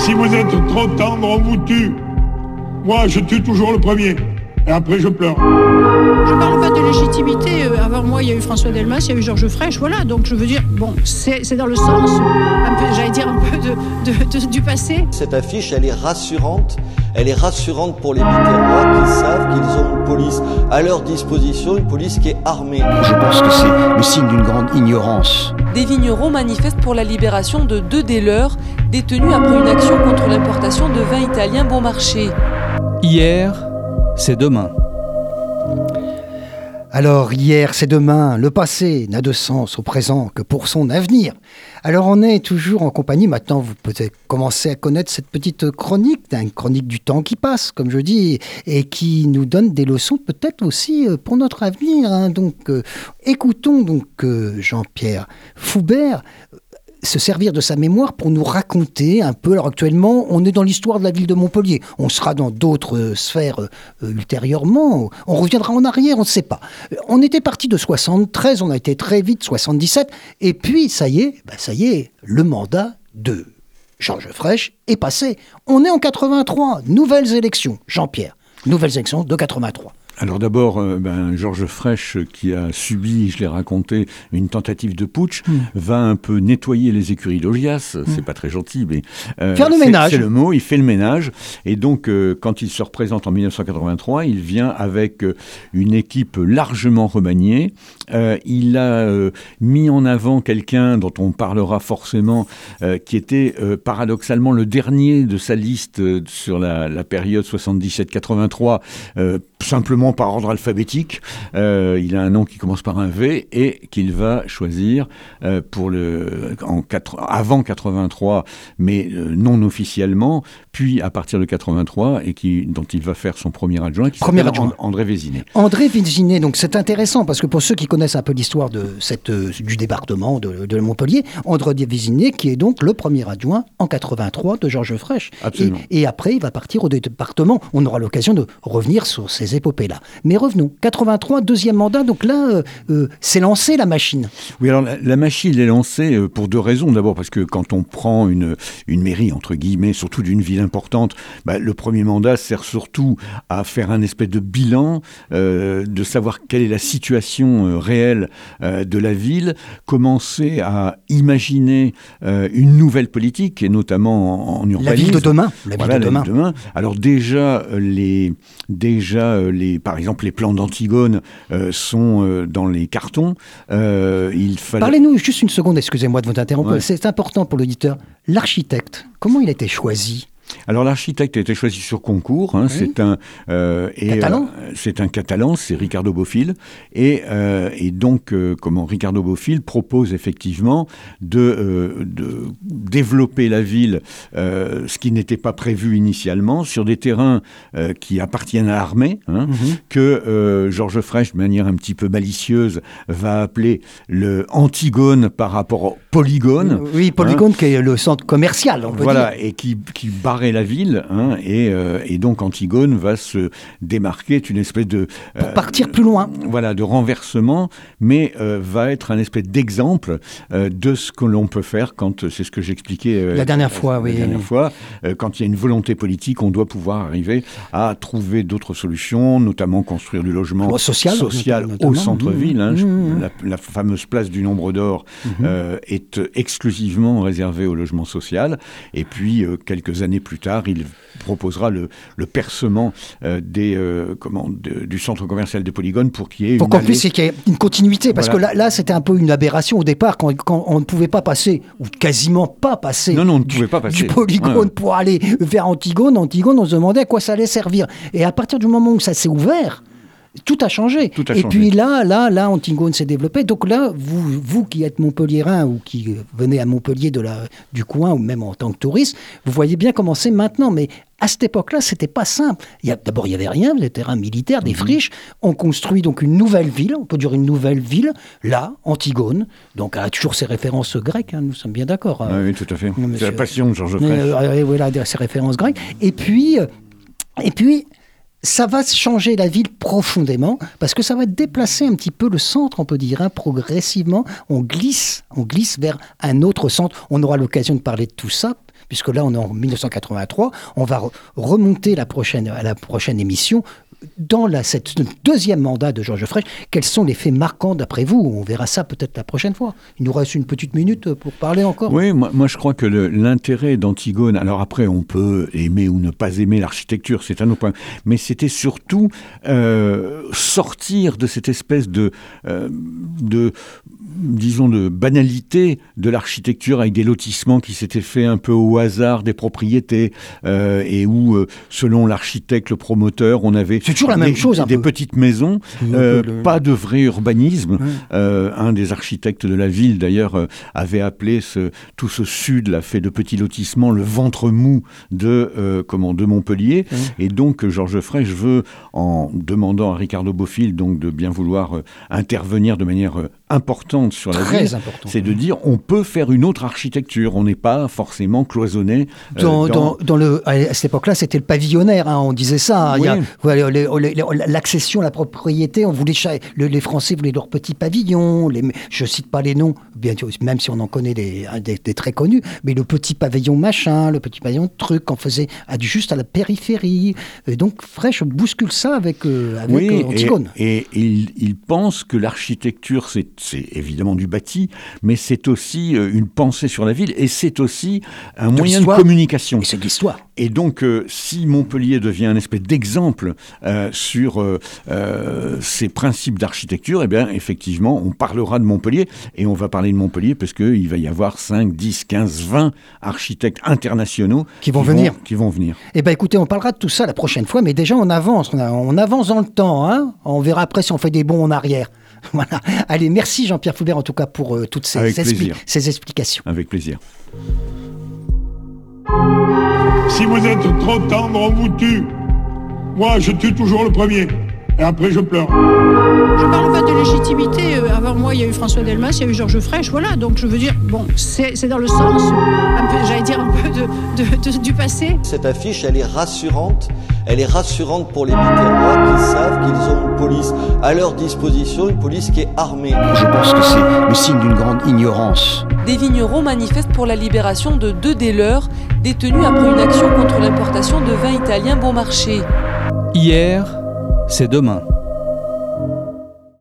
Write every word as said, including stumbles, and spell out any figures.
Si vous êtes trop tendre, on vous tue. Moi, je tue toujours le premier. Et après, je pleure. Je parle pas de légitimité. Avant moi, il y a eu François Delmas, il y a eu Georges Frêche, voilà. Donc je veux dire, bon, c'est, c'est dans le sens, un peu, j'allais dire, un peu de, de, de, du passé. Cette affiche, elle est rassurante. Elle est rassurante pour les Biterrois qui savent qu'ils ont une police à leur disposition, une police qui est armée. Je pense que c'est le signe d'une grande ignorance. Des vignerons manifestent pour la libération de deux des leurs, détenus après une action contre l'importation de vin italien bon marché. Hier, c'est demain. Alors hier, c'est demain, le passé n'a de sens au présent que pour son avenir. Alors on est toujours en compagnie, maintenant vous peut-être commencez à connaître cette petite chronique, une chronique du temps qui passe, comme je dis, et qui nous donne des leçons peut-être aussi pour notre avenir. Hein. Donc euh, écoutons donc euh, Jean-Pierre Foubert se servir de sa mémoire pour nous raconter un peu. Alors actuellement, on est dans l'histoire de la ville de Montpellier. On sera dans d'autres euh, sphères euh, ultérieurement. On reviendra en arrière, on ne sait pas. On était parti de soixante-treize, on a été très vite, soixante-dix-sept. Et puis, ça y est, bah, ça y est, le mandat de Georges Frêche est passé. On est en quatre-vingt-trois, nouvelles élections. Jean-Pierre, nouvelles élections de quatre-vingt-trois. Alors d'abord, euh, ben, Georges Frêche, qui a subi, je l'ai raconté, une tentative de putsch, mmh. va un peu nettoyer les écuries d'Augias. Mmh. C'est pas très gentil, mais euh, faire le c'est, ménage. C'est le mot. Il fait le ménage. Et donc, euh, quand il se représente en dix-neuf cent quatre-vingt-trois, il vient avec euh, une équipe largement remaniée. Euh, il a euh, mis en avant quelqu'un dont on parlera forcément, euh, qui était euh, paradoxalement le dernier de sa liste euh, sur la, la période soixante-dix-sept quatre-vingt-trois, euh, simplement par ordre alphabétique. Euh, il a un nom qui commence par un V et qu'il va choisir euh, pour le, en quatre, avant quatre-vingt-trois, mais euh, non officiellement, puis à partir de quatre-vingt-trois, et qui, dont il va faire son premier adjoint, qui premier s'appelle adjoint. André Vézinet. André Vézinet, donc c'est intéressant, parce que pour ceux qui connaissent un peu l'histoire de cette, euh, du département de, de Montpellier, André Vézinet, qui est donc le premier adjoint en quatre-vingt-trois de Georges Frêche. Absolument. Et, et après, il va partir au département. On aura l'occasion de revenir sur ces épopées-là. Mais revenons, quatre-vingt-trois, deuxième mandat, donc là, euh, euh, c'est lancé la machine. Oui, alors la, la machine est lancée euh, pour deux raisons. D'abord parce que quand on prend une, une mairie, entre guillemets, surtout d'une ville importante, bah, le premier mandat sert surtout à faire un espèce de bilan, euh, de savoir quelle est la situation euh, réelle euh, de la ville, commencer à imaginer euh, une nouvelle politique, et notamment en, en urbanisme. La ville de demain. La ville voilà, de la demain. ville de demain. Alors déjà, les, déjà les, par exemple, les plans d'Antigone euh, sont euh, dans les cartons. Euh, il fallait... Parlez-nous juste une seconde, excusez-moi de vous interrompre. Ouais. C'est important pour l'auditeur. L'architecte, comment il a été choisi ? Alors l'architecte a été choisi sur concours, hein, oui. c'est un euh, et, catalan. Euh, c'est un catalan, c'est Ricardo Bofill, et, euh, et donc euh, comment Ricardo Bofill propose effectivement de, euh, de développer la ville, euh, ce qui n'était pas prévu initialement, sur des terrains euh, qui appartiennent à l'armée, hein, mm-hmm. que euh, Georges Frêche, de manière un petit peu malicieuse, va appeler le Antigone par rapport au Polygone. Oui, Polygone hein, qui est le centre commercial, on peut voilà, dire. et qui, qui barrait la ville, hein, et, euh, et donc Antigone va se démarquer, est une espèce de... Euh, Pour partir plus loin. Voilà, de renversement, mais euh, va être un espèce d'exemple euh, de ce que l'on peut faire quand, c'est ce que j'expliquais euh, la dernière fois, la oui. dernière fois, euh, quand il y a une volonté politique, on doit pouvoir arriver à trouver d'autres solutions, notamment construire du logement oh, social, social au centre-ville. Hein, mmh. la, la fameuse place du Nombre d'Or mmh. euh, est exclusivement réservée au logement social, et puis euh, quelques années plus tard, il proposera le, le percement euh, des, euh, comment, de, du centre commercial de Polygone pour qu'il y ait pour une qu'on allée... puisse qu'il y ait une continuité, parce voilà. que là, là, c'était un peu une aberration au départ, quand, quand on ne pouvait pas passer, ou quasiment pas passer, non, non, on ne du, pouvait pas passer. du Polygone ouais. pour aller vers Antigone. Antigone, on se demandait à quoi ça allait servir. Et à partir du moment où ça s'est ouvert, tout a changé. Tout a et changé. puis là, là, là, Antigone s'est développé. Donc là, vous, vous qui êtes Montpelliérain ou qui venez à Montpellier de la, du coin ou même en tant que touriste, vous voyez bien comment c'est maintenant. Mais à cette époque-là, c'était pas simple. Il y a, d'abord, il n'y avait rien, des terrains militaires, des mmh. friches. On construit donc une nouvelle ville. On peut dire une nouvelle ville. Là, Antigone. Donc, elle a toujours ses références grecques. Hein, nous sommes bien d'accord. Ah, oui, tout à fait. Monsieur, c'est la passion de Georges Frêche. Euh, voilà, ses références grecques. Et puis, euh, et puis. Ça va changer la ville profondément, parce que ça va déplacer un petit peu le centre, on peut dire, hein, progressivement. On glisse, on glisse vers un autre centre. On aura l'occasion de parler de tout ça, puisque là on est en mille neuf cent quatre-vingt-trois, on va re- remonter la prochaine, à la prochaine émission dans la, cette deuxième mandat de Georges Frêche. Quels sont les faits marquants d'après vous? On verra ça peut-être la prochaine fois. Il nous reste une petite minute pour parler encore. Oui, moi, moi je crois que le, l'intérêt d'Antigone, alors après on peut aimer ou ne pas aimer l'architecture, c'est un autre point, mais c'était surtout euh, sortir de cette espèce de, euh, de, disons, de banalité de l'architecture avec des lotissements qui s'étaient faits un peu au hasard des propriétés euh, et où, euh, selon l'architecte, le promoteur, on avait C'est toujours la même des, chose, un des peu. petites maisons, euh, le- pas de vrai urbanisme. Ouais. Euh, un des architectes de la ville, d'ailleurs, euh, avait appelé ce, tout ce sud, là, fait de petits lotissements, le ventre mou de, euh, comment, de Montpellier. Ouais. Et donc, Georges Frêche veut, en demandant à Ricardo Bofill donc, de bien vouloir euh, intervenir de manière euh, importante sur la Très ville, important. c'est de dire on peut faire une autre architecture. On n'est pas forcément cloisonné. euh, Dans, dans, dans le, à cette époque-là, c'était le pavillonnaire, hein, on disait ça. hein. Il y a, Oui. ouais, les- les- les- l'accession à la propriété, on voulait, cha- le- les Français voulaient leur petit pavillon. Les, je cite pas les noms, bien sûr, même si on en connaît des, des, des très connus, mais le petit pavillon machin, le petit pavillon truc, qu'on faisait à, juste à la périphérie. Et donc Frêche bouscule ça avec, euh, avec Oui, euh, Antigone. et, et il, il pense que l'architecture, c'est, c'est évidemment du bâti, mais c'est aussi euh, une pensée sur la ville, et c'est aussi un De moyen de l'histoire. communication. Et c'est de l'histoire. Et donc, euh, si Montpellier devient un espèce d'exemple euh, sur euh, euh, ces principes d'architecture, eh bien, effectivement, on parlera de Montpellier, et on va parler de Montpellier parce qu'il va y avoir cinq, dix, quinze, vingt architectes internationaux Qui vont venir. qui vont venir. Eh bien, écoutez, on parlera de tout ça la prochaine fois, mais déjà, on avance. On, a- on avance dans le temps. Hein. On verra après si on fait des bons en arrière. Voilà. Allez, merci Jean-Pierre Foubert, en tout cas, pour euh, toutes ces, Avec expli- plaisir. ces explications. Avec plaisir. Si vous êtes trop tendre, on vous tue. Moi, je tue toujours le premier. Et après, je pleure. Je parle pas de légitimité. euh, Avant moi, il y a eu François Delmas, il y a eu Georges Frêche. Voilà, donc je veux dire, bon, c'est c'est dans le sens, un peu, j'allais dire, un peu de, de- de- du passé. Cette affiche, elle est rassurante. Elle est rassurante pour les Biterrois qui savent qu'ils ont une police à leur disposition, une police qui est armée. Je pense que c'est le signe d'une grande ignorance. Des vignerons manifestent pour la libération de deux des leurs, détenus après une action contre l'importation de vin italien bon marché. Hier, c'est demain.